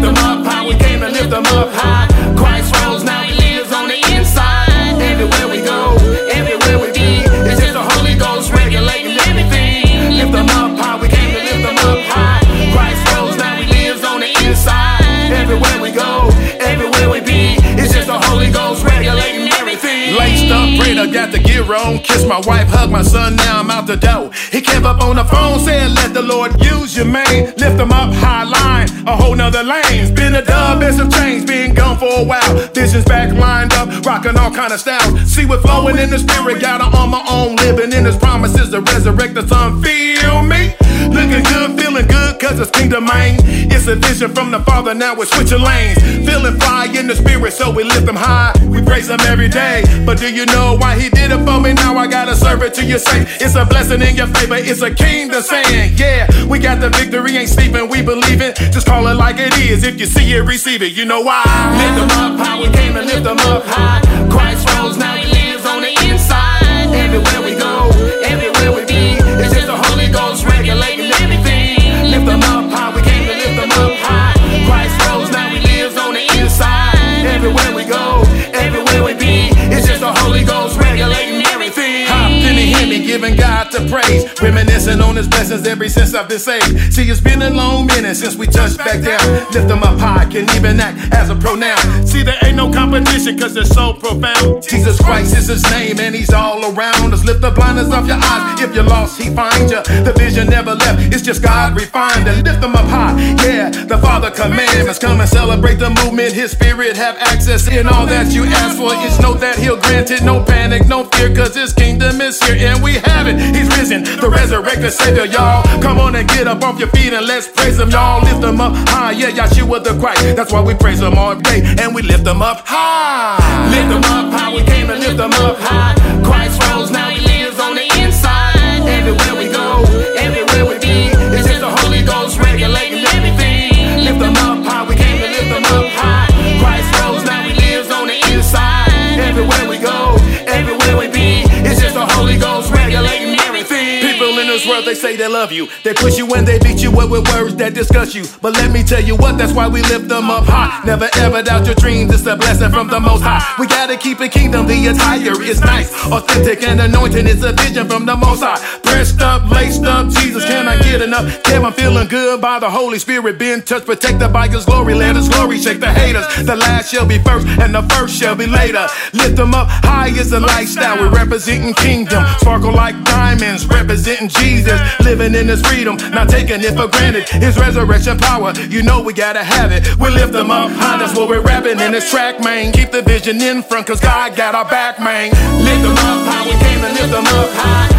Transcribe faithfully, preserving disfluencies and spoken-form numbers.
them up high, we came to lift them up high. Christ rose, now he lives on the inside. Everywhere we go, everywhere we be, it's just the Holy Ghost regulating everything. Lift them up high, we came to lift them up high. Christ rose, now he lives on the inside. Everywhere we go, everywhere we be, it's just the Holy Ghost regulating everything. Laced up, prayed, I got the gear on. Kissed my wife, hugged my son, now I'm out the door. He came up on the phone, said, let the Lord use you, man. Lift them up, high line, a whole nother lane. Been a dub and some change, been gone for a while. Visions back lined up, rocking all kind of styles. See what flowing in the spirit, got her on my own. Living in his promises to resurrect the son, feel me? Looking good, feeling good, cause it's kingdom, man. It's a vision from the Father, now we're switching lanes. Feeling fire in the spirit, so we lift him high. We praise him every day, but do you know why he did it for me? Now I gotta serve it to you, say it's a blessing in your favor, it's a kingdom saying, yeah, we got the victory, ain't sleeping, we believe it. Just call it like it is, if you see it, receive it, you know why. Lift them up high, we came to lift them up high. Christ rose, now he lives on the inside. Everywhere we go, everywhere we be, it's just the Holy Ghost regulating everything. Lift them up high, we came to lift them up high. Christ rose, now he lives on the inside. Everywhere we go, everywhere we be, it's just the Holy Ghost regulating everything. Hopped in the Hemi, giving God the praise, reminiscing on his blessings ever since I've been saved. See, it's been a long minute since we touched back down. Lift them up high, can even act as a pronoun. See, there ain't no competition, cause it's so profound. Jesus Christ is his name, and he's all around us. Lift the blinders off your eyes, if you're lost, he finds you. The vision never left, it's just God refined. And lift them up high, yeah, the Father commandments. Come and celebrate the movement, his spirit have access. In all that you ask for, it's know that he'll grant it. No panic, no fear, cause his kingdom is here, and we have it. He's risen, the resurrected Savior, y'all. Come on and get up off your feet and let's praise him, y'all. Lift them up high, yeah, Yahshua the Christ. That's why we praise him all day, and we lift them up high. Lift them up high, we came to lift them up high. Christ rose, now he lives on the inside. Everywhere we go, everywhere we be, it's just the Holy Ghost regulating everything. Lift them up high, we came to lift them up high. Christ rose, now he lives on the inside. Everywhere we go, everywhere we be, it's just the Holy Ghost regulating everything. People in this world, they say they love you. They push you and they beat you up with words that disgust you. But let me tell you what, that's why we lift them up high. Never ever doubt your dreams, it's a blessing from the Most High. We gotta keep it kingdom, the attire is nice, authentic and anointing is a vision from the Most High. Pressed up, laced up, Jesus, can I get enough? Damn, I'm feeling good by the Holy Spirit, been touched, protected by his glory. Let his glory shake the haters. The last shall be first and the first shall be later. Lift them up high is a lifestyle, we're representing kingdom. Sparkle like diamonds, representing Jesus. Living in his freedom, not taking it for granted. His resurrection power, you know we gotta have it. We lift them up high, that's what we're rapping in this track, man. Keep the vision in front, cause God got our back, man. Lift them up high, we came to lift them up high.